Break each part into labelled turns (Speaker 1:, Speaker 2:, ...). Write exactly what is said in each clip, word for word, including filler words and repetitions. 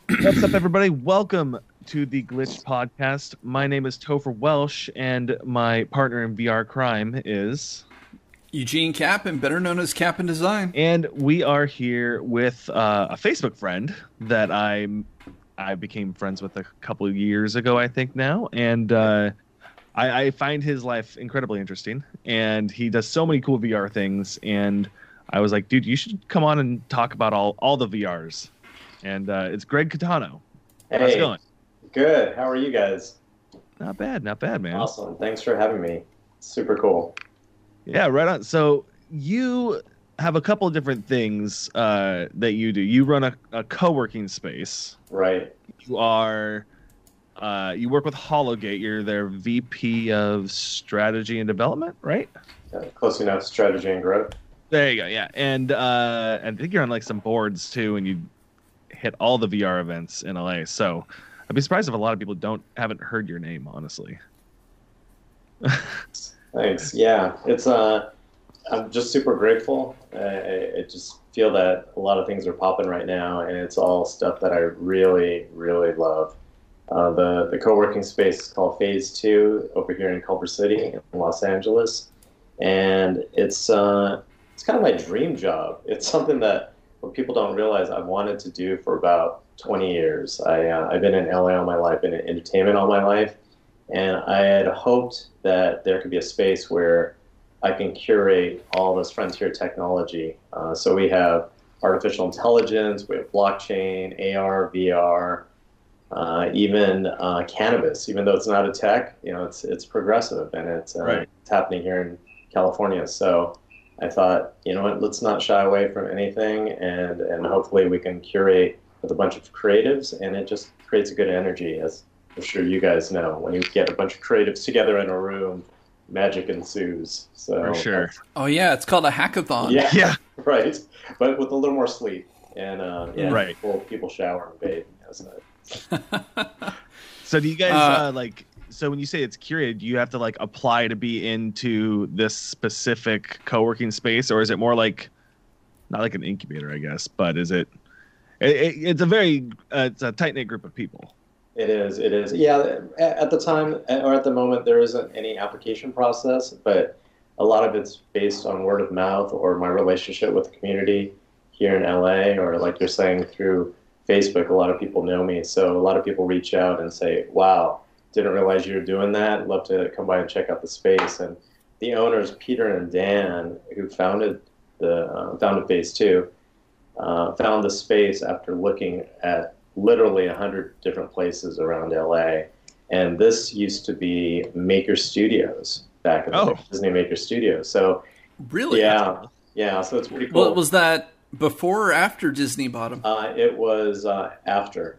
Speaker 1: What's up, everybody? Welcome to the Glitch Podcast. My name is Topher Welsh, and my partner in V R crime is
Speaker 2: Eugene Kappan, better known as Kappan Design.
Speaker 1: And we are here with uh, a Facebook friend that I I became friends with a couple of years ago, I think now, and uh, I, I find his life incredibly interesting. And he does so many cool V R things, and I was like, dude, you should come on and talk about all all the V Rs. And uh, it's Greg Catano.
Speaker 3: Hey,
Speaker 1: how's it going?
Speaker 3: Good. How are you guys?
Speaker 1: Not bad, not bad, man.
Speaker 3: Awesome. Thanks for having me. Super cool.
Speaker 1: Yeah, right on. So you have a couple of different things uh, that you do. You run a, a co-working space.
Speaker 3: Right.
Speaker 1: You are, uh, you work with Hologate. You're their V P of Strategy and Development, right?
Speaker 3: Yeah, close enough. Strategy and growth.
Speaker 1: There you go. Yeah, and uh, I think you're on like some boards too, and you hit all the V R events in L A. So I'd be surprised if a lot of people don't haven't heard your name, honestly.
Speaker 3: Thanks. Yeah, it's uh, I'm just super grateful. I, I just feel that a lot of things are popping right now, and it's all stuff that I really, really love. Uh, the the co-working space is called Phase Two over here in Culver City, in Los Angeles, and it's uh, it's kind of my dream job. It's something that what people don't realize I've wanted to do for about twenty years. I uh, I've been in L A all my life, been in entertainment all my life. And I had hoped that there could be a space where I can curate all this frontier technology. Uh, so we have artificial intelligence, we have blockchain, A R, V R, uh, even uh, cannabis. Even though it's not a tech, you know, it's it's progressive, and it's, uh,
Speaker 1: right.
Speaker 3: it's happening here in California. So I thought, you know what, let's not shy away from anything, and and hopefully we can curate with a bunch of creatives, and it just creates a good energy. As I'm sure you guys know, when you get a bunch of creatives together in a room, magic ensues. So
Speaker 1: For sure.
Speaker 2: Oh yeah, it's called a hackathon.
Speaker 3: Yeah,
Speaker 1: Yeah.
Speaker 3: right. But with a little more sleep, and uh, yeah,
Speaker 1: Right.
Speaker 3: people, people shower and bathe. That's it.
Speaker 1: So do you guys
Speaker 2: Uh,
Speaker 1: uh, like? So when you say it's curated, do you have to like apply to be into this specific co-working space, or is it more like not like an incubator, I guess, but is it? it, it it's a very uh, it's a tight knit group of people.
Speaker 3: It is. It is. Yeah. At the time, or at the moment, there isn't any application process, but a lot of it's based on word of mouth or my relationship with the community here in L A, or like you're saying through Facebook. A lot of people know me, so a lot of people reach out and say, "Wow, didn't realize you were doing that. Love to come by and check out the space." And the owners, Peter and Dan, who founded the uh, founded Phase Two, uh, found the space after looking at literally a hundred different places around L A. And this used to be Maker Studios back in the
Speaker 1: Oh.
Speaker 3: day, Disney Maker Studios. So
Speaker 2: Really?
Speaker 3: yeah, yeah. So it's pretty cool.
Speaker 2: Well, was that before or after Disney bought them?
Speaker 3: Uh, it was uh, after.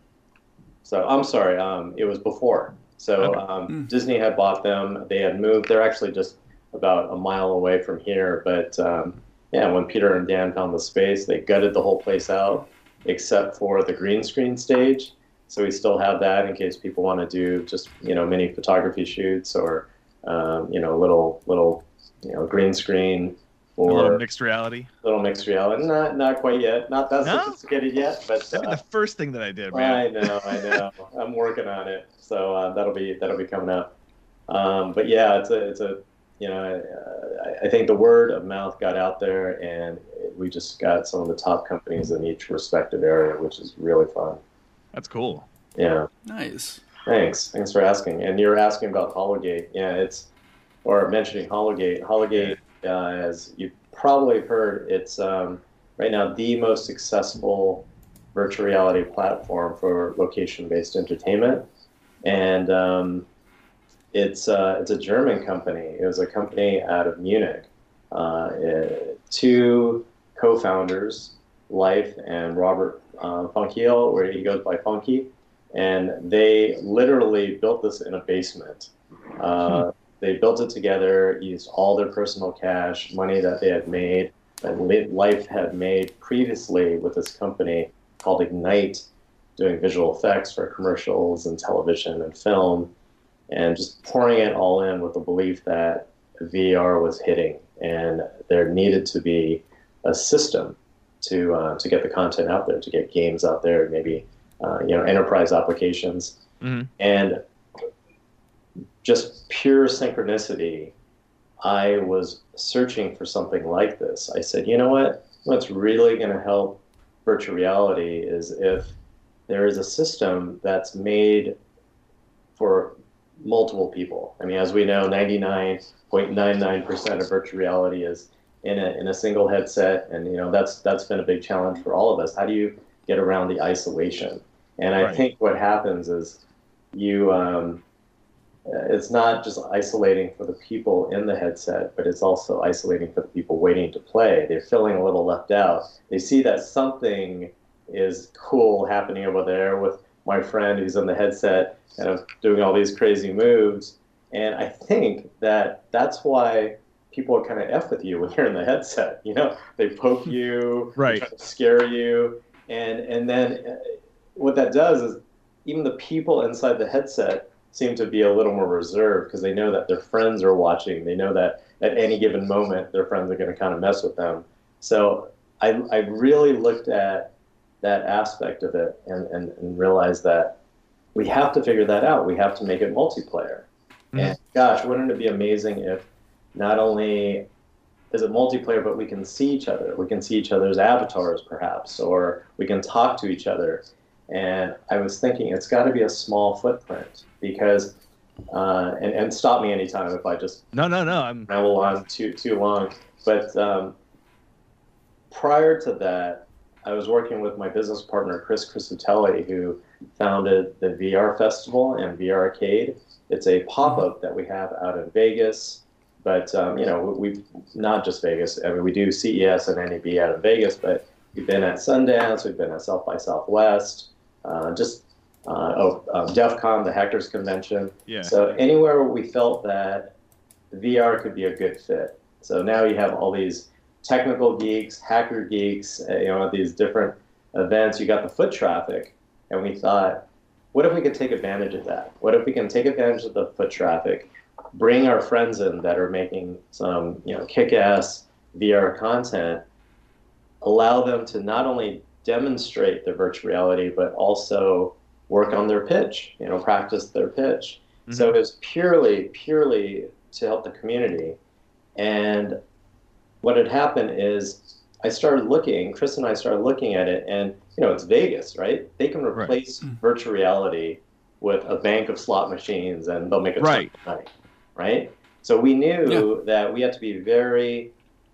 Speaker 3: So I'm sorry. Um, it was before. So
Speaker 1: Okay.
Speaker 3: um,
Speaker 2: Hmm.
Speaker 3: Disney had bought them. They had moved. They're actually just about a mile away from here. But um, yeah, when Peter and Dan found the space, they gutted the whole place out, except for the green screen stage. So we still have that in case people want to do just, you know, mini photography shoots or, um, you know, little, little, you know, green screen
Speaker 1: A little
Speaker 3: or
Speaker 1: mixed reality.
Speaker 3: little mixed reality. Not, not quite yet. Not that
Speaker 1: No?
Speaker 3: sophisticated yet, but
Speaker 1: That'd be
Speaker 3: uh,
Speaker 1: the first thing that I did, man.
Speaker 3: I know, I know. I'm working on it. So uh, that'll be, that'll be coming up. Um, but yeah, it's a, it's a, you know, uh, I, I think the word of mouth got out there, and we just got some of the top companies in each respective area, which is really fun.
Speaker 1: That's cool.
Speaker 3: Yeah.
Speaker 2: Nice.
Speaker 3: Thanks. Thanks for asking. And you're asking about Hologate. Yeah, it's, or mentioning Hologate. Hologate, uh, as you probably heard, it's um, right now the most successful virtual reality platform for location-based entertainment. And um, it's, uh, it's a German company. It was a company out of Munich. Uh, it, two co-founders, Leif and Robert uh, Funkiel, where he goes by Funky, and they literally built this in a basement. Uh, hmm. They built it together, used all their personal cash, money that they had made, and Leif had made previously with this company called Ignite, doing visual effects for commercials and television and film, and just pouring it all in with the belief that V R was hitting, and there needed to be a system to uh, to get the content out there, to get games out there, maybe uh, you know, enterprise applications.
Speaker 1: Mm-hmm.
Speaker 3: And just pure synchronicity, I was searching for something like this. I said, you know what? What's really going to help virtual reality is if there is a system that's made for multiple people. I mean, as we know, ninety-nine point nine nine percent of virtual reality is in a in a single headset, and you know that's that's been a big challenge for all of us. How do you get around the isolation? And I
Speaker 1: Right.
Speaker 3: think what happens is you um, it's not just isolating for the people in the headset, but it's also isolating for the people waiting to play. They're feeling a little left out. They see that something is cool happening over there with my friend who's in the headset kind of doing all these crazy moves. And I think that that's why people kind of F with you when you're in the headset. You know, they poke you,
Speaker 1: Right.
Speaker 3: they try to scare you. And, and then uh, what that does is even the people inside the headset seem to be a little more reserved because they know that their friends are watching. They know that at any given moment, their friends are going to kind of mess with them. So I, I really looked at that aspect of it and, and, and realized that we have to figure that out. We have to make it multiplayer. Mm-hmm. And gosh, wouldn't it be amazing if not only is it multiplayer, but we can see each other. We can see each other's avatars perhaps, or we can talk to each other. And I was thinking it's got to be a small footprint because, uh, and, and stop me anytime if I just
Speaker 1: No, no, no. I'm
Speaker 3: ramble on too too long. But um, prior to that, I was working with my business partner Chris Crisatelli, who founded the V R Festival and V R Arcade. It's a pop-up that we have out in Vegas, but um, you know we've not just Vegas. I mean, we do C E S and N A B out in Vegas, but we've been at Sundance, we've been at South by Southwest. Uh, just uh, oh, um, DEF CON, the Hackers Convention.
Speaker 1: Yeah.
Speaker 3: So anywhere where we felt that V R could be a good fit. So now you have all these technical geeks, hacker geeks, uh, you know, at these different events. You got the foot traffic, and we thought, what if we could take advantage of that? What if we can take advantage of the foot traffic, bring our friends in that are making some, you know, kick-ass V R content, allow them to not only demonstrate their virtual reality, but also work on their pitch, you know, practice their pitch. Mm-hmm. So it was purely, purely to help the community. And what had happened is I started looking, Chris and I started looking at it, and, you know, it's Vegas, right? They can replace right. virtual reality with a bank of slot machines, and they'll make a ton
Speaker 1: right.
Speaker 3: of money, right? So we knew yeah. that we had to be very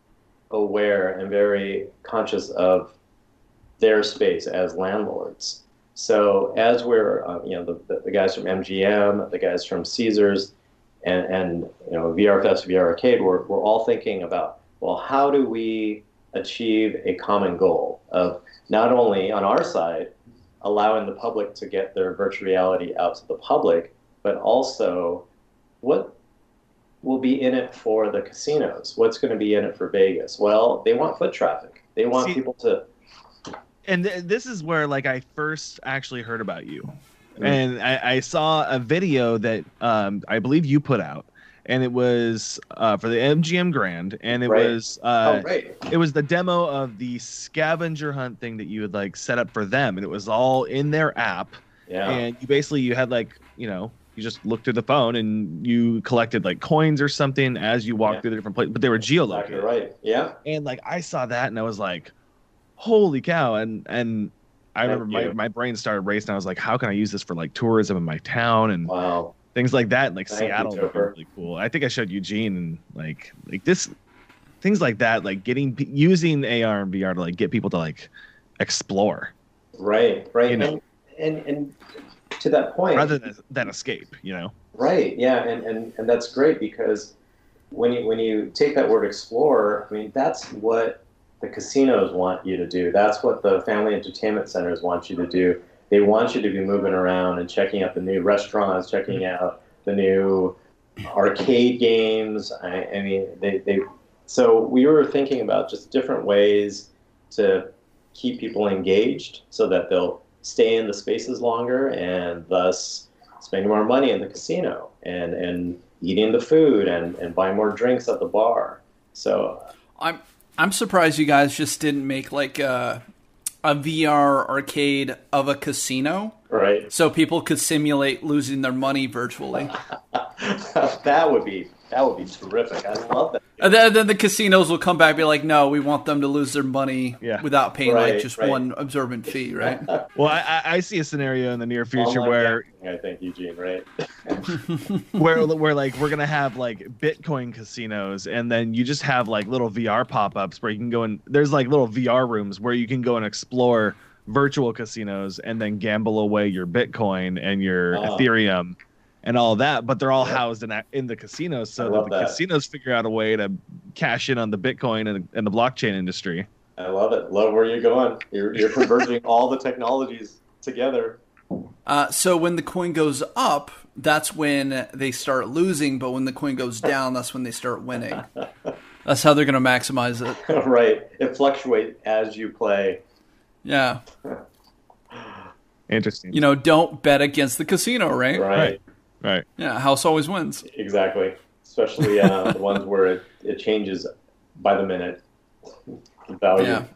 Speaker 3: aware and very conscious of their space as landlords. So as we're, uh, you know, the, the guys from M G M, the guys from Caesars, and, and you know, V R Fest, V R Arcade, we're, we're all thinking about, well, how do we achieve a common goal of not only on our side, allowing the public to get their virtual reality out to the public, but also what will be in it for the casinos? What's going to be in it for Vegas? Well, they want foot traffic. They want
Speaker 1: See,
Speaker 3: people to...
Speaker 1: And th- this is where, like, I first actually heard about you. Mm-hmm. And I, I saw a video that um, I believe you put out. And it was uh, for the M G M Grand, and it
Speaker 3: right.
Speaker 1: was uh,
Speaker 3: oh, right.
Speaker 1: it was the demo of the scavenger hunt thing that you had like set up for them, and it was all in their app.
Speaker 3: Yeah.
Speaker 1: And you basically you had like you know you just looked through the phone and you collected like coins or something as you walked
Speaker 3: yeah.
Speaker 1: through the different places, but they were geolocated.
Speaker 3: Exactly right. Yeah.
Speaker 1: And like I saw that and I was like, holy cow! And and I
Speaker 3: Thank
Speaker 1: remember
Speaker 3: you.
Speaker 1: my my brain started racing. I was like, how can I use this for like tourism in my town? And
Speaker 3: wow.
Speaker 1: Things like that, like
Speaker 3: Thank
Speaker 1: Seattle,
Speaker 3: you,
Speaker 1: would be really cool. I think I showed Eugene, and like, like this, things like that, like getting using A R and V R to like get people to like explore,
Speaker 3: right, right,
Speaker 1: you know?
Speaker 3: and, and and to that point,
Speaker 1: rather than, than escape, you know,
Speaker 3: right, yeah, and, and and that's great because when you when you take that word explore, I mean that's what the casinos want you to do. That's what the family entertainment centers want you to do. They want you to be moving around and checking out the new restaurants, checking out the new arcade games. I, I mean, they, they. So we were thinking about just different ways to keep people engaged so that they'll stay in the spaces longer and thus spending more money in the casino and, and eating the food and, and buying more drinks at the bar. So
Speaker 2: I'm I'm surprised you guys just didn't make like a a V R arcade of a casino.
Speaker 3: Right.
Speaker 2: So people could simulate losing their money virtually.
Speaker 3: That would be that would be terrific. I love that.
Speaker 2: And then, then the casinos will come back and be like, no, we want them to lose their money
Speaker 1: Yeah.
Speaker 2: without paying
Speaker 3: Right,
Speaker 2: like just
Speaker 3: right.
Speaker 2: one observant fee, right?
Speaker 1: Well, I, I I see a scenario in the near future
Speaker 3: Online
Speaker 1: where
Speaker 3: gambling, I think, Eugene, right?
Speaker 1: where where like we're gonna have like Bitcoin casinos, and then you just have like little V R pop-ups where you can go in. There's like little V R rooms where you can go and explore virtual casinos and then gamble away your Bitcoin and your
Speaker 3: Oh.
Speaker 1: Ethereum and all that. But they're all
Speaker 3: Yeah.
Speaker 1: housed in that- in the casinos,
Speaker 3: I
Speaker 1: so that
Speaker 3: love
Speaker 1: the
Speaker 3: that.
Speaker 1: casinos figure out a way to cash in on the Bitcoin and, and the blockchain industry.
Speaker 3: I love it. Love where you're going. You're, you're converging all the technologies together.
Speaker 2: Uh, so when the coin goes up, that's when they start losing. But when the coin goes down, that's when they start winning. That's how they're going to maximize it.
Speaker 3: Right. It fluctuates as you play.
Speaker 2: Yeah.
Speaker 1: Interesting.
Speaker 2: You know, don't bet against the casino, right?
Speaker 3: Right.
Speaker 1: Right. Right.
Speaker 2: Yeah, house always wins.
Speaker 3: Exactly. Especially uh, the ones where it, it changes by the minute. The value.
Speaker 2: Yeah.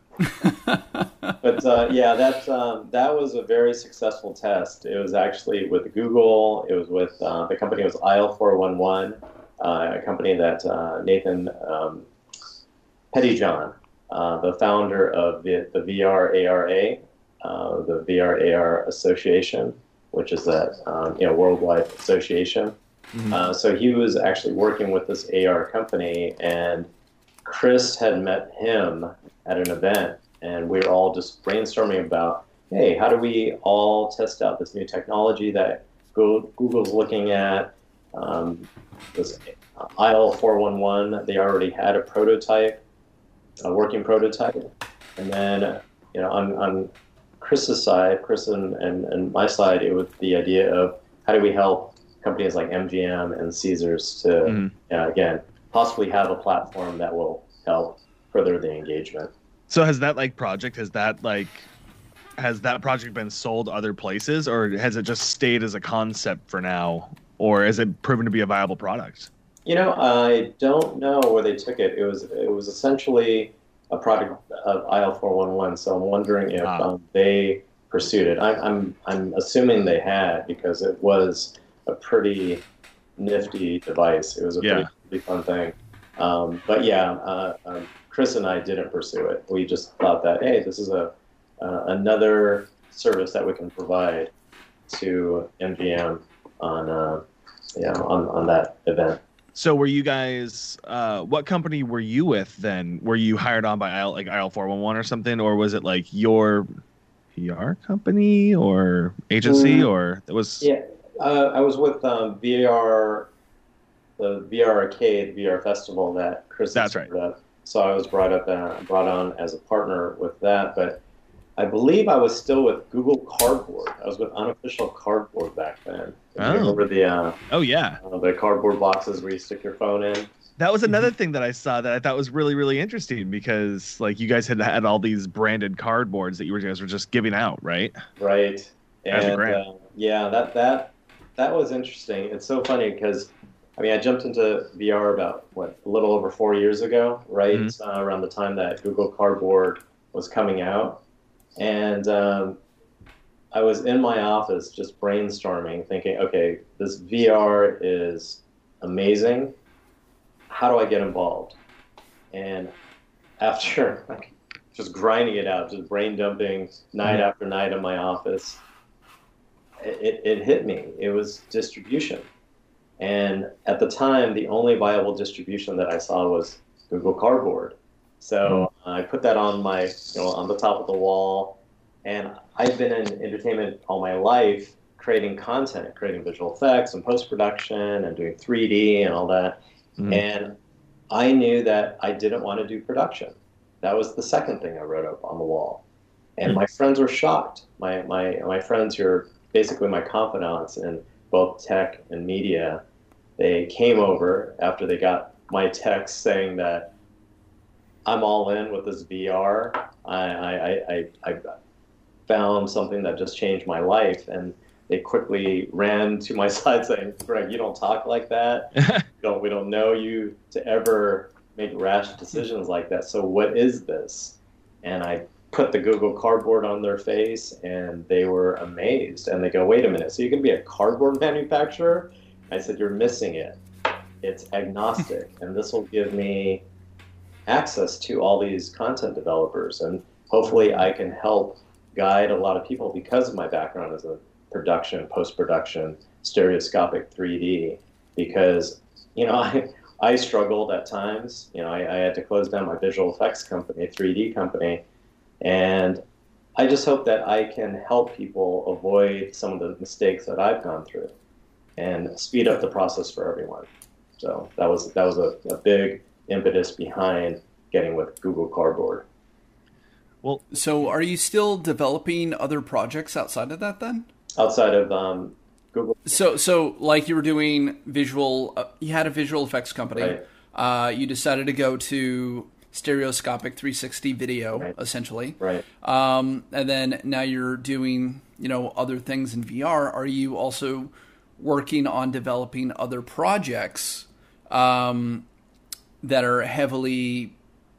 Speaker 3: But uh, yeah, that um, that was a very successful test. It was actually with Google. It was with uh, the company was I L four one one, uh, a company that uh, Nathan um, Pettyjohn, uh, the founder of the, the V R A R A, uh, the V R A R Association, which is that um, you know worldwide association.
Speaker 1: Mhm.
Speaker 3: Uh, so he was actually working with this A R company, and Chris had met him at an event, and we were all just brainstorming about, hey, how do we all test out this new technology that Google, Google's looking at? Um, this I L four one one, they already had a prototype, a working prototype, and then you know on, on Chris's side, Chris and, and, and my side, it was the idea of how do we help companies like M G M and Caesars to,
Speaker 1: Mhm.
Speaker 3: uh, again, possibly have a platform that will help further the engagement.
Speaker 1: So has that like project has that like has that project been sold other places, or has it just stayed as a concept for now, or has it proven to be a viable product?
Speaker 3: You know, I don't know where they took it. It was it was essentially a product of I L four one one, so I'm wondering if
Speaker 1: Ah.
Speaker 3: um, they pursued it. I, I'm I'm assuming they had, because it was a pretty nifty device. It was a
Speaker 1: Yeah.
Speaker 3: pretty, pretty fun thing. Um, but yeah, uh, um, Chris and I didn't pursue it. We just thought that, hey, this is a uh, another service that we can provide to M G M on uh, yeah on, on that event.
Speaker 1: So were you guys uh what company were you with then? Were you hired on by I L like I L four one one or something, or was it like your P R company or agency,
Speaker 3: Mm.
Speaker 1: or it was
Speaker 3: Yeah, uh, I was with um, V R, the V R Arcade, V R Festival that Chris
Speaker 1: That's
Speaker 3: had
Speaker 1: right.
Speaker 3: started up. So I was brought up, uh, brought on as a partner with that. But I believe I was still with Google Cardboard. I was with Unofficial Cardboard back then. If
Speaker 1: Oh.
Speaker 3: you remember the uh,
Speaker 1: Oh yeah.
Speaker 3: uh, the cardboard boxes where you stick your phone in?
Speaker 1: That was another thing that I saw that I thought was really, really interesting, because like you guys had had all these branded cardboards that you were- guys were just giving out, right?
Speaker 3: Right.
Speaker 1: As a
Speaker 3: And
Speaker 1: grant.
Speaker 3: uh, yeah, that that that was interesting. It's so funny because I mean I jumped into V R about what a little over four years ago, right
Speaker 1: Mhm.
Speaker 3: uh, around the time that Google Cardboard was coming out, and um, I was in my office just brainstorming, thinking, okay, this V R is amazing. How do I get involved? And after like, just grinding it out, just brain dumping night
Speaker 1: Mhm.
Speaker 3: after night in my office, it, it, it hit me. It was distribution. And at the time, the only viable distribution that I saw was Google Cardboard. So I put that on my, you know, on the top of the wall. And I've been in entertainment all my life, creating content, creating visual effects and post-production and doing three D and all that.
Speaker 1: Mhm.
Speaker 3: And I knew that I didn't want to do production. That was the second thing I wrote up on the wall. And my friends were shocked. My, my, my friends who are basically my confidants in both tech and media, they came over after they got my text saying that I'm all in with this V R. I, I, I, I found something that just changed my life. And they quickly ran to my side saying, Greg, you don't talk like that. we, don't, we don't know you to ever make rash decisions like that. So what is this? And I put the Google Cardboard on their face, and they were amazed. And they go, wait a minute, so you can be a cardboard manufacturer? I said, you're missing it. It's agnostic, and this will give me access to all these content developers, and hopefully I can help guide a lot of people because of my background as a production, post-production, stereoscopic three D, because, you know, I, I struggled at times. You know, I, I had to close down my visual effects company, three D company, and I just hope that I can help people avoid some of the mistakes that I've gone through and speed up the process for everyone. So that was that was a, a big impetus behind getting with Google Cardboard.
Speaker 2: Well, so are you still developing other projects outside of that then?
Speaker 3: Outside of um, Google.
Speaker 2: So, so like you were doing visual, uh, you had a visual effects company.
Speaker 3: Right.
Speaker 2: Uh, you decided to go to stereoscopic three sixty video,
Speaker 3: Right.
Speaker 2: essentially.
Speaker 3: Right.
Speaker 2: Um, and then now you're doing, you know, other things in V R. Are you also working on developing other projects um, that are heavily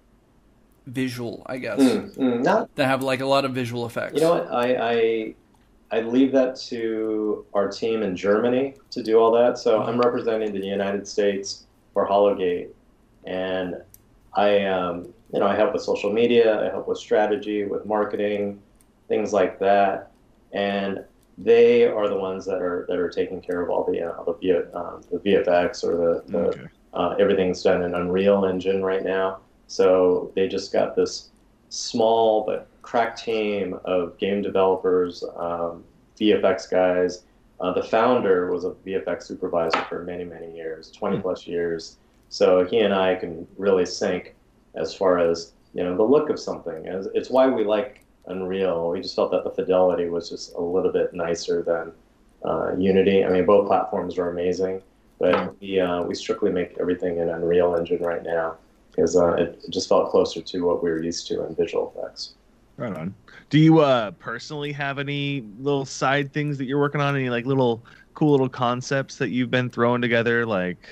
Speaker 2: visual, I guess,
Speaker 3: Mm, mm, not,
Speaker 2: that have like a lot of visual effects?
Speaker 3: you know what? I, I I leave that to our team in Germany to do all that. So I'm representing the United States for Hologate, and I um, you know I help with social media, I help with strategy, with marketing, things like that, and they are the ones that are that are taking care of all the uh, the, v, um, the V F X or the, the
Speaker 1: Okay.
Speaker 3: uh, everything's done in Unreal Engine right now. So they just got this small but crack team of game developers, um, V F X guys. Uh, the founder was a V F X supervisor for many, many years, twenty plus years. So he and I can really sync as far as, you know, the look of something. It's it's why we like Unreal. We just felt that the fidelity was just a little bit nicer than uh, Unity. I mean, both platforms are amazing, but we uh, we strictly make everything in Unreal Engine right now because uh, it just felt closer to what we were used to in visual effects.
Speaker 1: Right on. Do you uh, personally have any little side things that you're working on? Any like little cool little concepts that you've been throwing together, like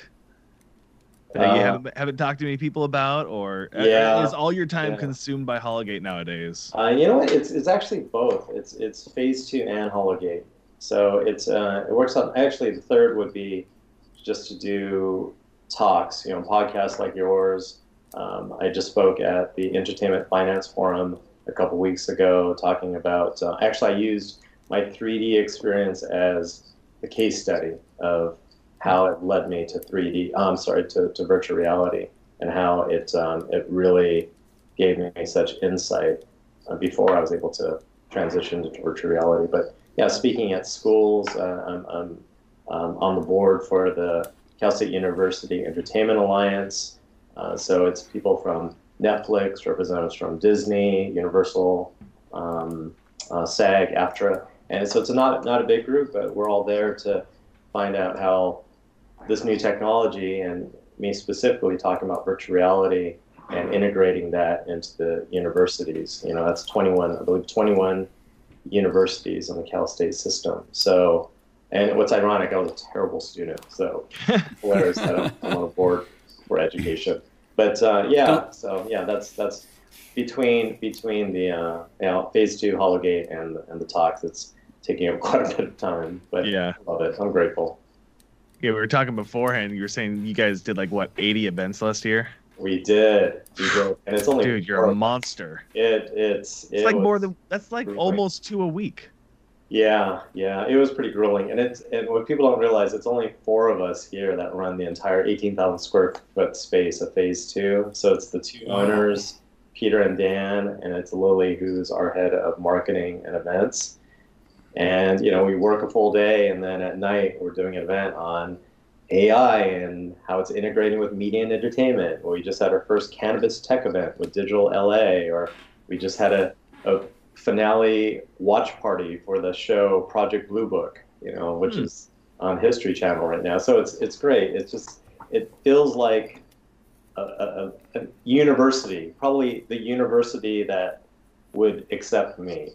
Speaker 1: that you
Speaker 3: Uh,
Speaker 1: haven't haven't talked to many people about, or uh,
Speaker 3: Yeah.
Speaker 1: is all your time
Speaker 3: Yeah.
Speaker 1: consumed by Hologate nowadays?
Speaker 3: Uh, you know what? It's it's actually both. It's it's phase two and Hologate. So it's uh, it works out. Actually, the third would be just to do talks. You know, podcasts like yours. Um, I just spoke at the Entertainment Finance Forum a couple weeks ago, talking about. Uh, actually, I used my three D experience as the case study of how it led me to three D. I'm sorry, to, to virtual reality, and how it um, it really gave me such insight uh, before I was able to transition to virtual reality. But yeah, speaking at schools, uh, I'm, I'm um, on the board for the Cal State University Entertainment Alliance. Uh, so it's people from Netflix, representatives from Disney, Universal, um, uh, SAG, AFTRA. And so it's a not, not a big group, but we're all there to find out how this new technology, and me specifically talking about virtual reality and integrating that into the universities. You know, that's twenty-one, I believe twenty-one universities in the Cal State system. So, and what's ironic, I was a terrible student, so hilarious that I'm, I'm on a board for education. But uh, yeah, so yeah, that's that's between between the uh, you know, phase two Hologate and and the talks. It's taking up quite a bit of time, but
Speaker 1: Yeah.
Speaker 3: I love it. I'm grateful.
Speaker 1: Yeah, we were talking beforehand. You were saying you guys did like what, eighty events last year?
Speaker 3: We did, we did, and it's only
Speaker 1: Dude, you're
Speaker 3: four.
Speaker 1: a monster.
Speaker 3: It it's
Speaker 1: It's
Speaker 3: it
Speaker 1: like
Speaker 3: was,
Speaker 1: more than that's like
Speaker 3: grueling.
Speaker 1: almost two a week.
Speaker 3: Yeah, yeah, it was pretty grueling, and it's and what people don't realize, it's only four of us here that run the entire eighteen thousand square foot space of phase two. So it's the two owners, Peter and Dan, and it's Lily, who's our head of marketing and events. And you know, we work a full day, and then at night we're doing an event on A I and how it's integrating with media and entertainment. Or we just had our first cannabis tech event with Digital L A, or we just had a, a finale watch party for the show Project Blue Book, you know, which
Speaker 1: Hmm.
Speaker 3: is on History Channel right now. So it's it's great. It's just it feels like a, a, a university, probably the university that would accept me.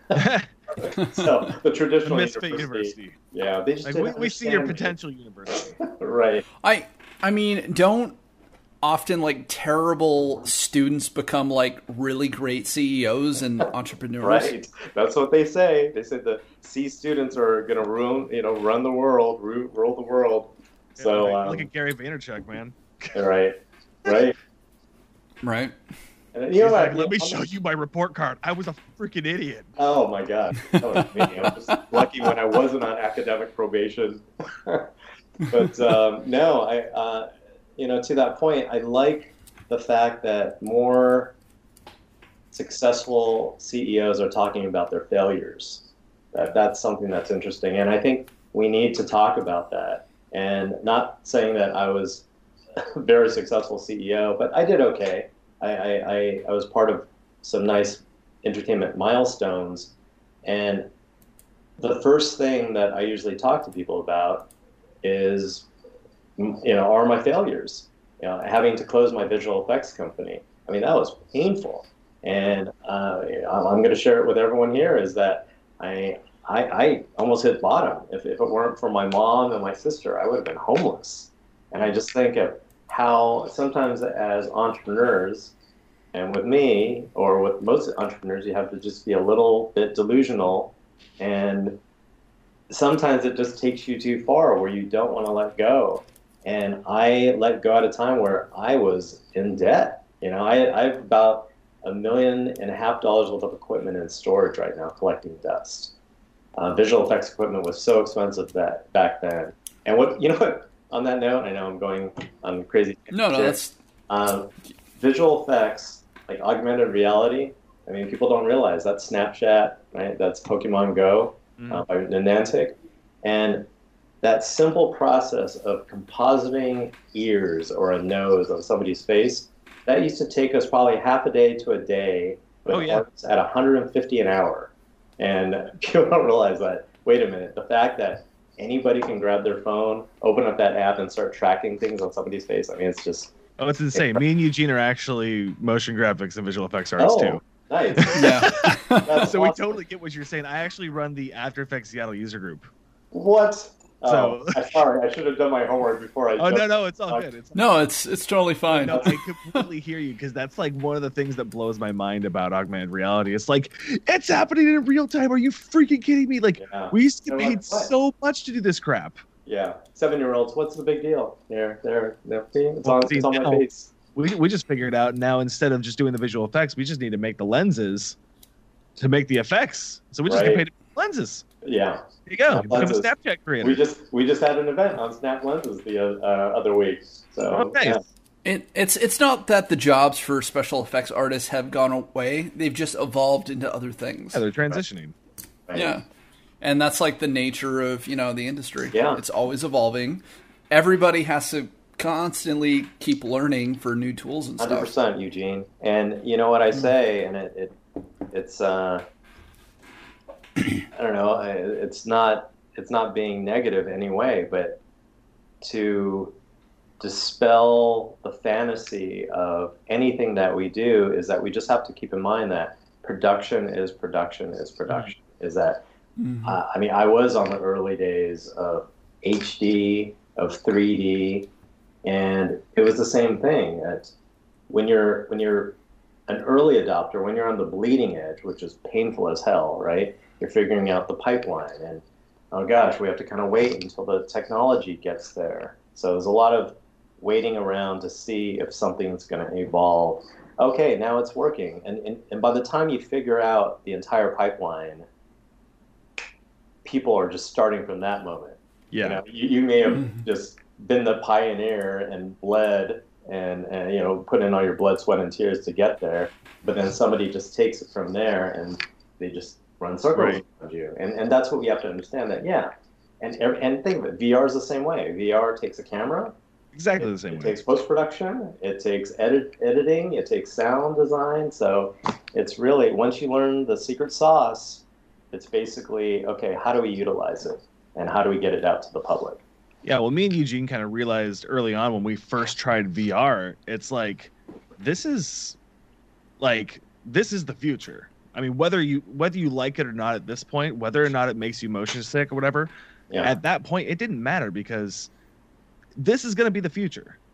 Speaker 3: So the traditional
Speaker 1: Misfit
Speaker 3: university,
Speaker 1: University.
Speaker 3: yeah, they just
Speaker 1: Like
Speaker 3: didn't
Speaker 1: we, we see your
Speaker 3: understand me.
Speaker 1: potential university.
Speaker 3: Right.
Speaker 2: I I mean, don't often like terrible students become like really great C E Os and entrepreneurs?
Speaker 3: Right. That's what they say. They said the C students are going to ruin, you know, run the world, rule, rule the world. So
Speaker 1: yeah,
Speaker 3: um,
Speaker 1: look at Gary Vaynerchuk, man.
Speaker 3: Right. Right.
Speaker 2: Right.
Speaker 3: And, you know
Speaker 1: He's
Speaker 3: what?
Speaker 1: like, let me show you my report card. I was a freaking idiot.
Speaker 3: Oh my God. That was me. I'm just lucky when I wasn't on academic probation. But um, no, I, uh, you know, to that point, I like the fact that more successful C E Os are talking about their failures. That that's something that's interesting, and I think we need to talk about that. And not saying that I was a very successful C E O, but I did okay. I, I, I, I was part of some nice entertainment milestones, and the first thing that I usually talk to people about is, you know, are my failures. You know, having to close my visual effects company. I mean, that was painful. And uh, I'm going to share it with everyone here is that I, I, I almost hit bottom. If, if it weren't for my mom and my sister, I would have been homeless. And I just think of how sometimes as entrepreneurs, and with me, or with most entrepreneurs, you have to just be a little bit delusional, and sometimes it just takes you too far where you don't want to let go. And I let go at a time where I was in debt. You know, I, I have about a million and a half dollars worth of equipment in storage right now collecting dust. Uh, visual effects equipment was so expensive that back then. And what, you know what, on that note, I know I'm going on crazy.
Speaker 2: No, no, that's...
Speaker 3: Um, visual effects, like augmented reality, I mean, people don't realize that's Snapchat, right? That's Pokemon Go mm. uh, by Niantic. And that simple process of compositing ears or a nose on somebody's face, that used to take us probably half a day to a day, but
Speaker 1: oh, yeah.
Speaker 3: at one hundred fifty an hour. And people don't realize that, wait a minute, the fact that anybody can grab their phone, open up that app, and start tracking things on somebody's face, I mean, it's just...
Speaker 1: Oh, it's insane. Me and Eugene are actually motion graphics and visual effects artists,
Speaker 3: oh,
Speaker 1: too.
Speaker 3: Nice.
Speaker 2: Yeah.
Speaker 1: so
Speaker 3: awesome.
Speaker 1: We totally get what you're saying. I actually run the After Effects Seattle user group.
Speaker 3: What?
Speaker 1: So,
Speaker 3: oh, sorry, I should have done my homework before I.
Speaker 1: Oh no, no, it's all good. It's all
Speaker 2: no,
Speaker 1: good.
Speaker 2: it's it's totally fine.
Speaker 1: No, I completely hear you because that's like one of the things that blows my mind about augmented reality. It's like it's happening in real time. Are you freaking kidding me? Like yeah. we used to get paid so much to do this crap.
Speaker 3: Yeah, seven-year-olds. What's the big deal? They're they're they're it's on,
Speaker 1: See,
Speaker 3: it's on
Speaker 1: now,
Speaker 3: my face.
Speaker 1: We we just figured out now instead of just doing the visual effects, we just need to make the lenses to make the effects. So we just
Speaker 3: right.
Speaker 1: get paid for lenses.
Speaker 3: Yeah.
Speaker 1: There you go. You become a Snapchat creator.
Speaker 3: We just we just had an event on Snap Lenses the uh, other week. So
Speaker 1: okay.
Speaker 3: Yeah.
Speaker 2: It, it's it's not that the jobs for special effects artists have gone away. They've just evolved into other things.
Speaker 1: Yeah, they're transitioning.
Speaker 3: Right.
Speaker 2: Yeah. And that's like the nature of, you know, the industry.
Speaker 3: Yeah.
Speaker 2: It's always evolving. Everybody has to constantly keep learning for new tools and stuff.
Speaker 3: one hundred percent, Eugene. And you know what I say, and it, it it's uh I don't know, it's not it's not being negative anyway, but to dispel the fantasy of anything that we do is that we just have to keep in mind that production is production is production. Mm-hmm. Is that mm-hmm. uh, I mean, I was on the early days of H D, of three D, and it was the same thing. That when you're when you're an early adopter, when you're on the bleeding edge, which is painful as hell, right? You're figuring out the pipeline, and oh gosh, we have to kind of wait until the technology gets there. So there's a lot of waiting around to see if something's going to evolve. Okay, now it's working, and, and and by the time you figure out the entire pipeline, people are just starting from that moment.
Speaker 1: Yeah,
Speaker 3: you know, you, you may have just been the pioneer and bled and, and you know put in all your blood, sweat, and tears to get there, but then somebody just takes it from there, and they just run circles
Speaker 1: right.
Speaker 3: around you, and and that's what we have to understand. That yeah, and and think of it. V R is the same way. V R takes a camera.
Speaker 1: Exactly
Speaker 3: it,
Speaker 1: the same
Speaker 3: it
Speaker 1: way.
Speaker 3: It takes post production. It takes edit editing. It takes sound design. So it's really once you learn the secret sauce, it's basically okay. How do we utilize it, and how do we get it out to the public?
Speaker 1: Yeah, well, me and Eugene kind of realized early on when we first tried V R, it's like this is like this is the future. I mean, whether you whether you like it or not at this point, whether or not it makes you motion sick or whatever,
Speaker 3: yeah.
Speaker 1: at that point it didn't matter because this is going to be the future.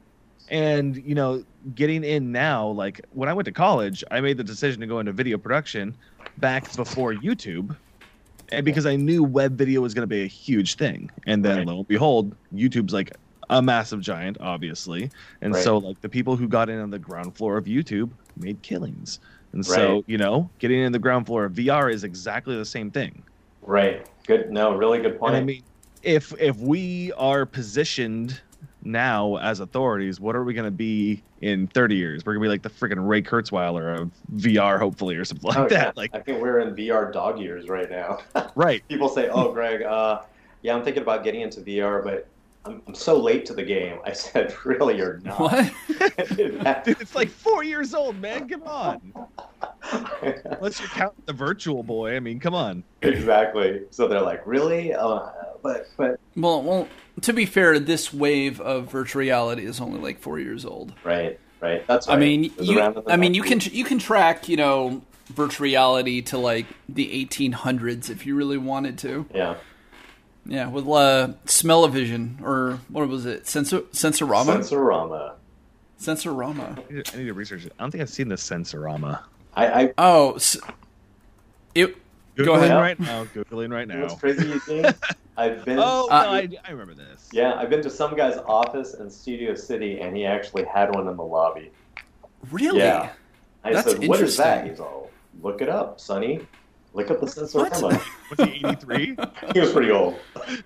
Speaker 1: And, you know, getting in now, like when I went to college, I made the decision to go into video production back before YouTube. And because I knew web video was going to be a huge thing. And then
Speaker 3: Right.
Speaker 1: lo and behold, YouTube's like a massive giant, obviously. And
Speaker 3: Right.
Speaker 1: so like the people who got in on the ground floor of YouTube made killings. And so,
Speaker 3: Right.
Speaker 1: you know, getting in the ground floor of V R is exactly the same thing.
Speaker 3: Right. Good. No, really good point.
Speaker 1: And I mean, if if we are positioned now as authorities, what are we going to be in thirty years? We're going to be like the freaking Ray Kurzweiler of V R, hopefully, or something like
Speaker 3: Oh,
Speaker 1: that.
Speaker 3: yeah.
Speaker 1: Like,
Speaker 3: I think we're in V R dog years right now.
Speaker 1: right.
Speaker 3: People say, "Oh, Greg, uh, yeah, I'm thinking about getting into V R, but I'm, I'm so late to the game." I said, "Really, you're not."
Speaker 2: What?
Speaker 1: Dude, it's like four years old, man. Come on. Unless you count the Virtual Boy. I mean, come on.
Speaker 3: Exactly. So they're like, "Really?" Uh, but but
Speaker 2: Well, well. To be fair, this wave of virtual reality is only like four years old.
Speaker 3: right, right. That's. Right.
Speaker 2: I mean,
Speaker 3: It was
Speaker 2: you.
Speaker 3: around in the
Speaker 2: I mean, you can
Speaker 3: nineties.
Speaker 2: you can track you know virtual reality to like the eighteen hundreds if you really wanted to.
Speaker 3: Yeah.
Speaker 2: Yeah, with uh, Smell-O-Vision or what was it? Sensor Sensorama.
Speaker 3: Sensorama.
Speaker 2: Sensorama.
Speaker 1: I need, I need to research it. I don't think I've seen the Sensorama.
Speaker 3: I, I
Speaker 2: Oh, s- it.
Speaker 1: Googling
Speaker 2: Go ahead.
Speaker 1: right now. Googling right now.
Speaker 3: what's crazy, Eugene? I've been.
Speaker 1: Oh,
Speaker 2: Uh,
Speaker 1: no, I, I remember this.
Speaker 3: Yeah, I've been to some guy's office in Studio City, and he actually had one in the lobby.
Speaker 2: Really?
Speaker 3: Yeah. I
Speaker 2: That's
Speaker 3: said, "What is that?"
Speaker 2: interesting.
Speaker 3: He's all, "Look it up, Sonny. Look up the
Speaker 2: What?
Speaker 3: Sensorama."
Speaker 1: Was he eighty-three?
Speaker 3: He was pretty old.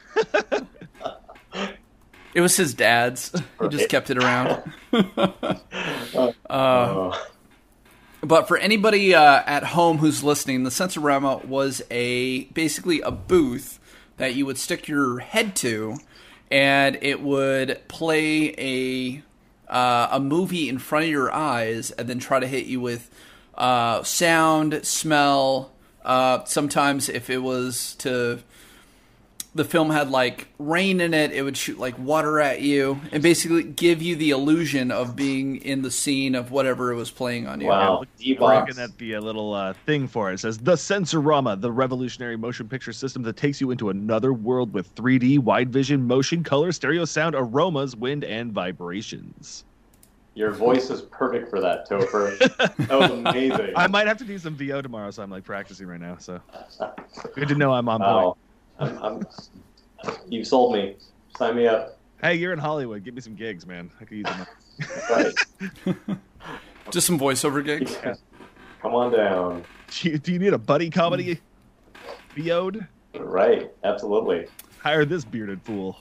Speaker 2: It was his dad's. He just
Speaker 3: Right.
Speaker 2: kept it around.
Speaker 3: Uh,
Speaker 2: Uh,
Speaker 3: uh,
Speaker 2: But for anybody uh, at home who's listening, the Sensorama was a basically a booth that you would stick your head to, and it would play a uh, a movie in front of your eyes, and then try to hit you with uh, sound, smell. Uh, sometimes, if it was to the film had like rain in it, it would shoot like water at you and basically give you the illusion of being in the scene of whatever it was playing on you.
Speaker 3: Wow.
Speaker 1: We're
Speaker 3: D-Box.
Speaker 1: looking at the uh, little uh, thing for it. It says, the Sensorama, the revolutionary motion picture system that takes you into another world with three D, wide vision, motion, color, stereo sound, aromas, wind, and vibrations.
Speaker 3: Your voice is perfect for that, Topher. That was amazing.
Speaker 1: I might have to do some V O tomorrow, so I'm like practicing right now. So good to know I'm on
Speaker 3: Wow.
Speaker 1: point.
Speaker 3: I'm, I'm, you've sold me. Sign me up.
Speaker 1: Hey, you're in Hollywood. Give me some gigs, man. I could use them.
Speaker 3: Right.
Speaker 2: Just some voiceover gigs.
Speaker 1: Yeah.
Speaker 3: Come on down.
Speaker 1: Do you, do you need a buddy comedy V O'd?
Speaker 3: Right. Absolutely.
Speaker 1: Hire this bearded fool.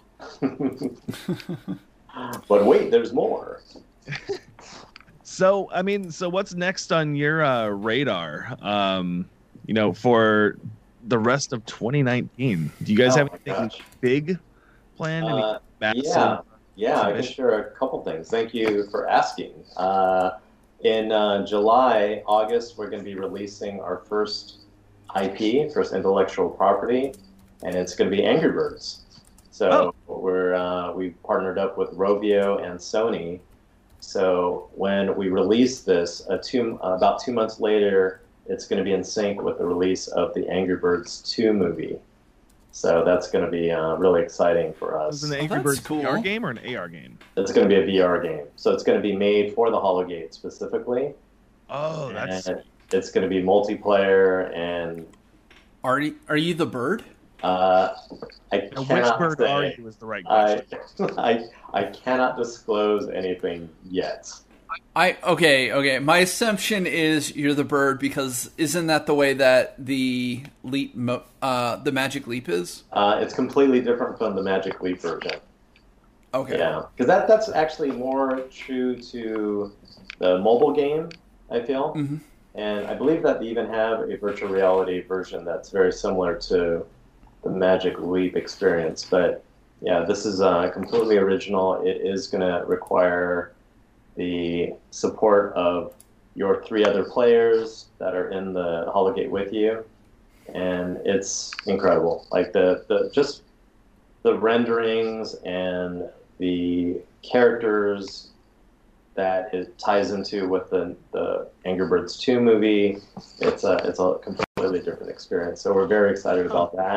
Speaker 3: But wait, there's more.
Speaker 1: So, I mean, so what's next on your uh, radar? Um, you know, for the rest of twenty nineteen, do you guys
Speaker 3: Oh
Speaker 1: have
Speaker 3: my
Speaker 1: anything
Speaker 3: gosh.
Speaker 1: big planned? Any
Speaker 3: Uh,
Speaker 1: massive?
Speaker 3: Yeah, yeah, I can
Speaker 1: exhibition?
Speaker 3: share a couple things. Thank you for asking. Uh, in uh, July, August, we're going to be releasing our first I P, first intellectual property, and it's going to be Angry Birds. So we're uh, we partnered up with Rovio and Sony. So when we release this, uh, two, uh, about two months later, it's going to be in sync with the release of the Angry Birds two movie. So that's going to be uh, really exciting for us.
Speaker 1: Is it an
Speaker 2: Oh,
Speaker 1: Angry
Speaker 2: that's
Speaker 1: Birds
Speaker 2: cool.
Speaker 1: V R game or an A R game?
Speaker 3: It's going to be a V R game. So it's going to be made for the Hologate specifically.
Speaker 1: Oh, that's
Speaker 3: And it's going to be multiplayer, and
Speaker 2: Are you, are you the bird?
Speaker 3: uh, I
Speaker 1: now, which
Speaker 3: cannot
Speaker 1: bird
Speaker 3: say,
Speaker 1: are you? Is the right
Speaker 3: I,
Speaker 1: question.
Speaker 3: I, I cannot disclose anything yet.
Speaker 2: I okay, okay. My assumption is you're the bird because isn't that the way that the leap, mo- uh, the Magic Leap is?
Speaker 3: Uh, it's completely different from the Magic Leap version.
Speaker 2: Okay.
Speaker 3: Yeah, because that, that's actually more true to the mobile game, I feel.
Speaker 2: Mhm.
Speaker 3: And I believe that they even have a virtual reality version that's very similar to the Magic Leap experience. But yeah, this is uh, completely original. It is going to require the support of your three other players that are in the Hologate with you. And it's incredible. Like the, the just the renderings and the characters that it ties into with the, the Angry Birds two movie, it's a it's a completely different experience. So we're very excited about that.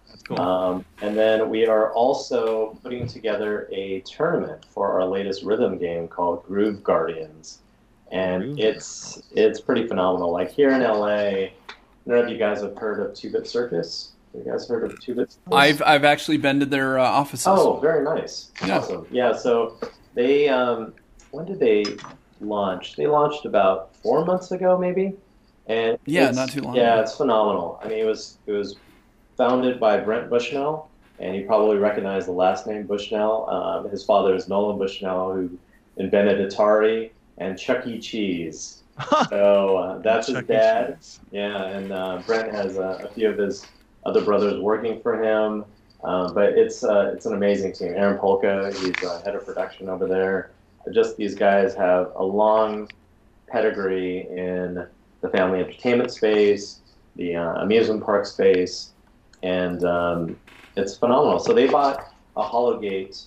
Speaker 1: That's cool.
Speaker 3: Um, and then we are also putting together a tournament for our latest rhythm game called Groove Guardians. And
Speaker 1: Groove
Speaker 3: it's it's pretty phenomenal. Like here in L A, I don't know if you guys have heard of Two Bit Circus. Have you guys heard of Two Bit Circus?
Speaker 2: I've I've actually been to their uh, offices.
Speaker 3: Oh, very nice.
Speaker 2: Yeah.
Speaker 3: Awesome. Yeah, so they, um, when did they launch? They launched about four months ago, maybe? And
Speaker 2: Yeah,
Speaker 3: it's-
Speaker 2: not too long
Speaker 3: Yeah,
Speaker 2: ago.
Speaker 3: it's phenomenal. I mean, it was it was founded by Brent Bushnell, and you probably recognize the last name Bushnell. Um, his father is Nolan Bushnell, who invented Atari and Chuck E. Cheese. So uh, that's his
Speaker 1: Chuck E.
Speaker 3: dad.
Speaker 1: Cheese.
Speaker 3: Yeah, and uh, Brent has uh, a few of his other brothers working for him. Um, but it's uh, it's an amazing team. Aaron Polka, he's uh, head of production over there. Just these guys have a long pedigree in the family entertainment space, the uh, amusement park space, and um, it's phenomenal. So they bought a Hologate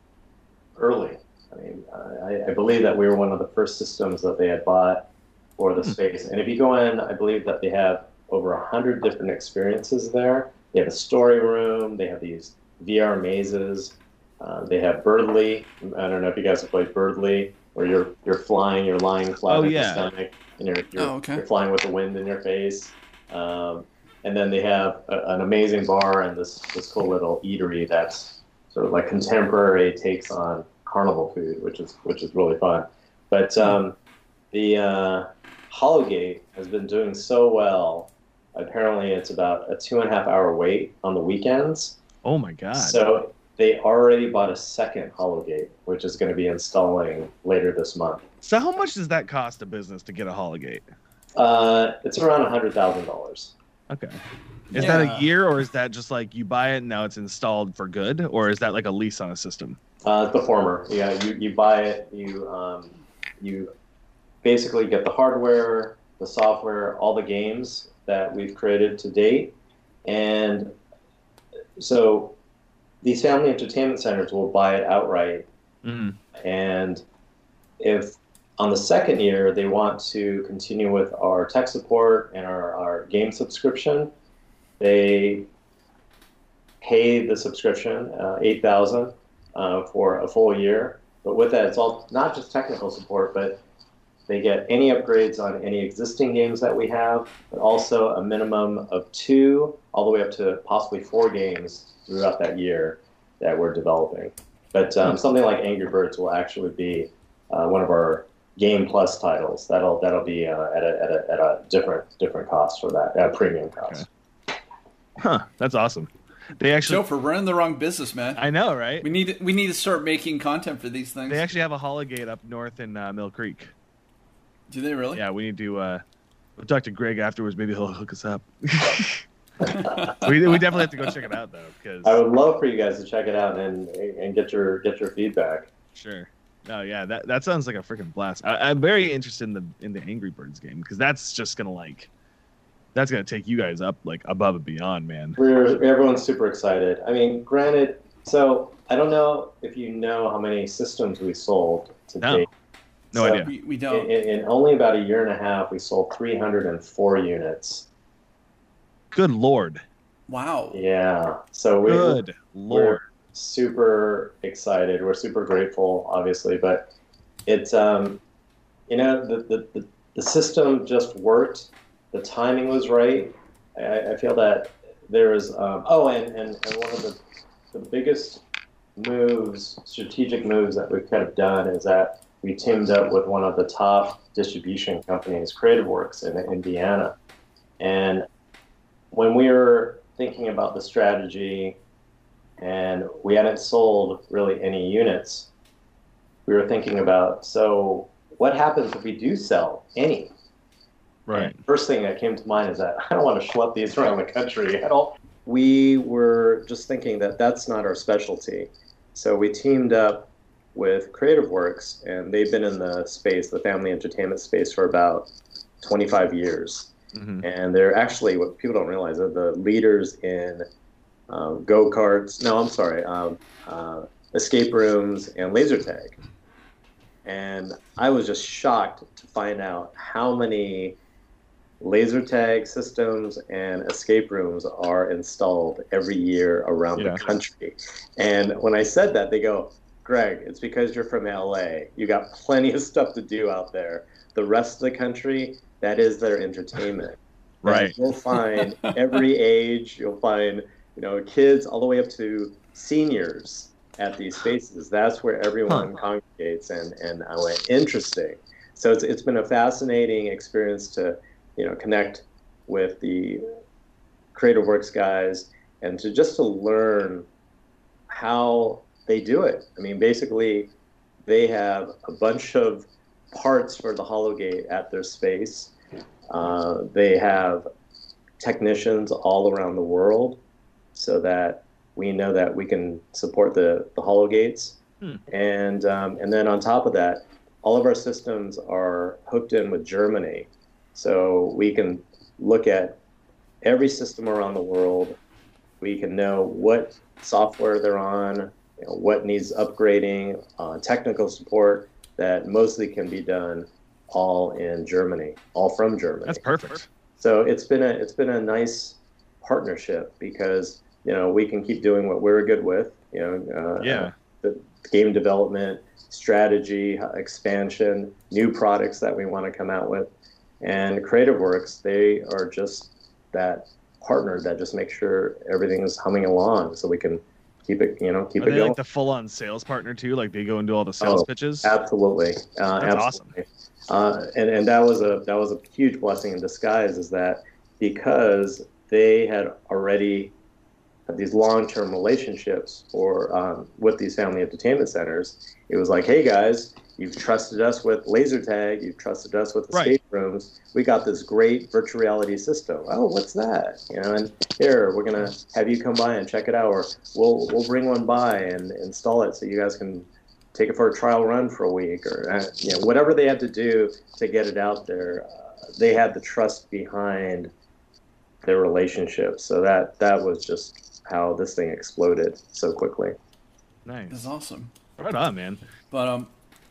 Speaker 3: early. I mean, uh, I, I believe that we were one of the first systems that they had bought for the space. And if you go in, I believe that they have over a hundred different experiences there. They have a story room. They have these V R mazes. Uh, they have Birdly. I don't know if you guys have played Birdly, where you're you're flying, you're lying flat
Speaker 1: Oh,
Speaker 3: on
Speaker 1: yeah.
Speaker 3: your stomach, and you're you're,
Speaker 2: Oh, okay.
Speaker 3: you're flying with the wind in your face. Um, and then they have a, an amazing bar and this this cool little eatery that's sort of like contemporary takes on carnival food, which is which is really fun. But um, the uh, Hologate has been doing so well. Apparently, it's about a two and a half hour wait on the weekends.
Speaker 1: Oh my god.
Speaker 3: So they already bought a second Hologate, which is going to be installing later this month.
Speaker 1: So how much does that cost a business to get a Hologate?
Speaker 3: Uh, it's around a hundred thousand dollars.
Speaker 1: Okay. Is
Speaker 2: Yeah.
Speaker 1: that a year, or is that just like you buy it and now it's installed for good, or is that like a lease on a system?
Speaker 3: Uh, the former, yeah. You you buy it, you um, you basically get the hardware, the software, all the games that we've created to date, and so these family entertainment centers will buy it outright.
Speaker 1: Mm.
Speaker 3: And if on the second year they want to continue with our tech support and our, our game subscription, they pay the subscription, uh, eight thousand dollars uh, for a full year. But with that, it's all not just technical support, but they get any upgrades on any existing games that we have, but also a minimum of two, all the way up to possibly four games throughout that year that we're developing. But um, something like Angry Birds will actually be uh, one of our Game Plus titles. That'll that'll be uh, at a at a at a different different cost for that, at a premium cost.
Speaker 1: Okay. Huh. That's awesome. They actually.
Speaker 2: Joe, we're in the wrong business, man.
Speaker 1: I know, right?
Speaker 2: We need we need to start making content for these things.
Speaker 1: They actually have a Hologate up north in uh, Mill Creek.
Speaker 2: Do they really?
Speaker 1: Yeah, we need to. Uh, we'll talk to Greg afterwards. Maybe he'll hook us up. we we definitely have to go check it out though, because
Speaker 3: I would love for you guys to check it out and and get your get your feedback.
Speaker 1: sure. No, yeah, that that sounds like a freaking blast. I, I'm very interested in the in the Angry Birds game, because that's just gonna like, that's gonna take you guys up like above and beyond, man.
Speaker 3: We're everyone's super excited. I mean, granted, so I don't know if you know how many systems we sold to
Speaker 1: No.
Speaker 3: date.
Speaker 1: No
Speaker 3: So
Speaker 1: idea.
Speaker 2: We, we
Speaker 3: In,
Speaker 2: don't.
Speaker 3: in only about a year and a half, we sold three hundred four units.
Speaker 1: Good lord.
Speaker 2: Wow.
Speaker 3: Yeah. So we,
Speaker 1: Good
Speaker 3: we're
Speaker 1: lord.
Speaker 3: super excited. We're super grateful, obviously, but it's um, you know, the the, the, the system just worked. The timing was right. I, I feel that there is um, oh, and, and, and one of the the biggest moves, strategic moves that we've kind of done is that we teamed up with one of the top distribution companies, CreativeWorks in Indiana, and when we were thinking about the strategy and we hadn't sold really any units, we were thinking about, so what happens if we do sell any?
Speaker 1: Right.
Speaker 3: And first thing that came to mind is that I don't want to schlep these around the country at all. We were just thinking that that's not our specialty. So we teamed up with CreativeWorks, and they've been in the space, the family entertainment space, for about twenty-five years.
Speaker 1: Mm-hmm.
Speaker 3: And they're actually, what people don't realize, are the leaders in um, go-karts. No, I'm sorry, um, uh, escape rooms and laser tag. And I was just shocked to find out how many laser tag systems and escape rooms are installed every year around
Speaker 1: Yeah.
Speaker 3: the country. And when I said that, they go, Greg, it's because you're from L A. You got plenty of stuff to do out there. The rest of the country, that is their entertainment.
Speaker 1: Right.
Speaker 3: And you'll find every age, you'll find, you know, kids all the way up to seniors at these spaces. That's where everyone huh. congregates. And, and I went, interesting. So it's it's been a fascinating experience to, you know, connect with the Creative Works guys and to just to learn how they do it. I mean, basically, they have a bunch of parts for the HoloGate at their space. Uh, they have technicians all around the world so that we know that we can support the, the HoloGates. Hmm. And, um, and then on top of that, all of our systems are hooked in with Germany. So we can look at every system around the world. We can know what software they're on, you know, what needs upgrading, uh, technical support that mostly can be done all in Germany, all from Germany.
Speaker 1: That's perfect.
Speaker 3: So it's been a it's been a nice partnership because, you know, we can keep doing what we're good with, you know, uh,
Speaker 1: yeah,
Speaker 3: the game development, strategy, expansion, new products that we want to come out with. And Creative Works, they are just that partner that just makes sure everything is humming along so we can keep it, you know, keep
Speaker 1: Are
Speaker 3: it
Speaker 1: they
Speaker 3: going.
Speaker 1: like the full-on sales partner too? Like they go and do all the sales
Speaker 3: oh,
Speaker 1: pitches?
Speaker 3: Absolutely. Uh,
Speaker 1: That's
Speaker 3: absolutely. awesome. Uh, and, and that was a that was a huge blessing in disguise, is that because they had already had these long-term relationships for um, with these family entertainment centers, it was like, hey guys, you've trusted us with laser tag, you've trusted us with escape right. rooms. We got this great virtual reality system. Oh, what's that? You know, and here we're gonna have you come by and check it out, or we'll we'll bring one by and install it so you guys can take it for a trial run for a week, or uh, you know, whatever they had to do to get it out there. Uh, they had the trust behind their relationship, so that that was just how this thing exploded so quickly.
Speaker 1: Nice.
Speaker 2: That's awesome.
Speaker 1: Right on, man.
Speaker 2: But um.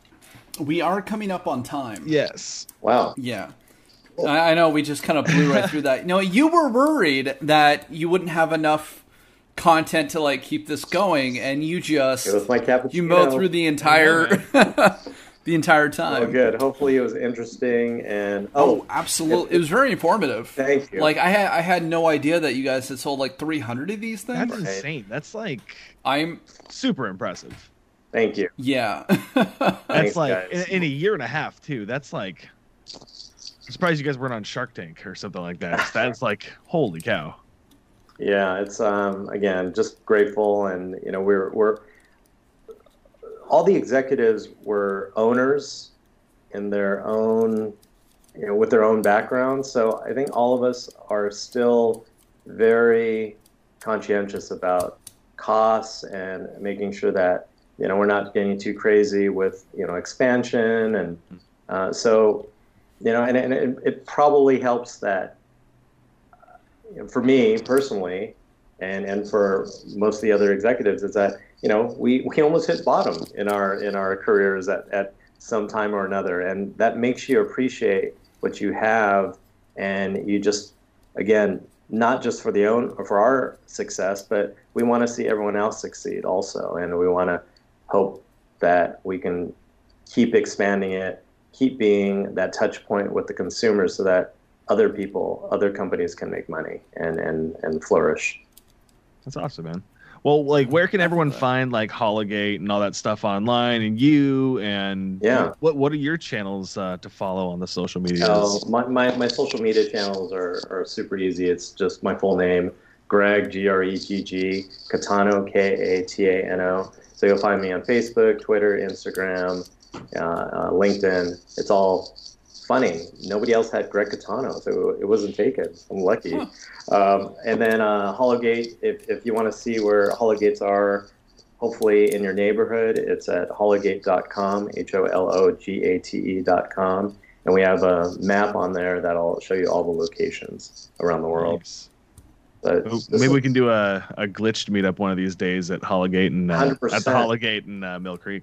Speaker 2: We are coming up on time.
Speaker 1: Yes.
Speaker 3: Wow.
Speaker 2: Yeah. I, I know we just kind of blew right through that. You know, you were worried that you wouldn't have enough content to like keep this going, and you just
Speaker 3: it was my cappuccino.
Speaker 2: You mowed through the entire yeah, the entire time.
Speaker 3: Oh, good. Hopefully, it was interesting and
Speaker 2: oh, oh absolutely, it, it was very informative.
Speaker 3: Thank you.
Speaker 2: Like I had, I had no idea that you guys had sold like three hundred of these things.
Speaker 1: That's insane. That's like
Speaker 2: I'm
Speaker 1: super impressive.
Speaker 3: Thank you.
Speaker 2: Yeah.
Speaker 1: That's
Speaker 3: Thanks,
Speaker 1: like in,
Speaker 3: guys.
Speaker 1: in a year and a half too. That's like I'm surprised you guys weren't on Shark Tank or something like that. That's like holy cow.
Speaker 3: Yeah, it's um again just grateful, and you know we're we're all the executives were owners in their own, you know, with their own backgrounds. So I think all of us are still very conscientious about costs and making sure that, you know, we're not getting too crazy with, you know, expansion. And uh, so, you know, and, and it, it probably helps that, uh, you know, for me personally, and, and for most of the other executives, is that, you know, we, we almost hit bottom in our in our careers at, at some time or another. And that makes you appreciate what you have. And you just, again, not just for the own or for our success, but we want to see everyone else succeed also. And we want to hope that we can keep expanding it, keep being that touch point with the consumers so that other people, other companies can make money and, and, and flourish.
Speaker 1: That's awesome, man. Well, like, where can everyone find like HoloGate and all that stuff online, and you and
Speaker 3: yeah,
Speaker 1: what what are your channels uh, to follow on the social media?
Speaker 3: Oh, my, my, my social media channels are, are super easy. It's just my full name, Greg, G R E G G, Catano, K A T A N O. So you'll find me on Facebook, Twitter, Instagram, uh, uh, LinkedIn. It's all funny. Nobody else had Greg Catano, so it wasn't taken. I'm lucky. Huh. Um, and then uh, HoloGate, if, if you want to see where HoloGates are, hopefully in your neighborhood, it's at hologate dot com, H O L O G A T E dot com. And we have a map on there that'll show you all the locations around the world.
Speaker 1: Nice.
Speaker 3: But
Speaker 1: maybe we can do a, a glitched meetup one of these days at HoloGate and uh,
Speaker 3: one hundred percent.
Speaker 1: at the HoloGate in uh, Mill Creek.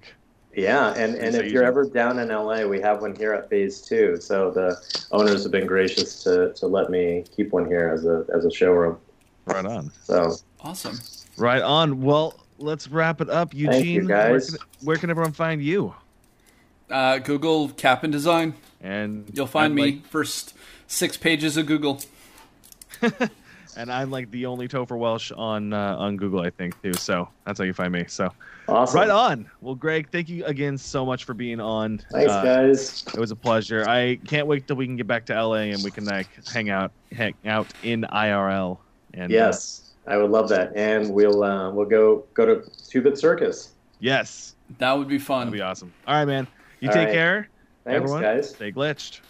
Speaker 3: Yeah, and, and if you're ever down in L A, we have one here at Phase Two. So the owners have been gracious to, to let me keep one here as a as a showroom.
Speaker 1: Right on.
Speaker 3: So
Speaker 2: awesome.
Speaker 1: Right on. Well, let's wrap it up, Eugene.
Speaker 3: Thank you, guys.
Speaker 1: Where can, where can everyone find you?
Speaker 2: Uh, Google Cap'n Design.
Speaker 1: And
Speaker 2: you'll find
Speaker 1: I'm
Speaker 2: me
Speaker 1: like,
Speaker 2: first six pages of Google.
Speaker 1: And I'm like the only Topher Welsh on uh, on Google, I think, too. So that's how you find me. So
Speaker 3: awesome.
Speaker 1: Right on. Well, Greg, thank you again so much for being on.
Speaker 3: Thanks,
Speaker 1: uh,
Speaker 3: guys.
Speaker 1: It was a pleasure. I can't wait till we can get back to L A and we can like hang out, hang out in I R L. And
Speaker 3: yes, uh, I would love that. And we'll uh, we'll go go to Two Bit Circus.
Speaker 1: Yes,
Speaker 2: that would be fun.
Speaker 1: That'd be awesome. All right, man. You
Speaker 3: All
Speaker 1: take
Speaker 3: right.
Speaker 1: care.
Speaker 3: Thanks,
Speaker 1: Everyone,
Speaker 3: guys.
Speaker 1: stay glitched.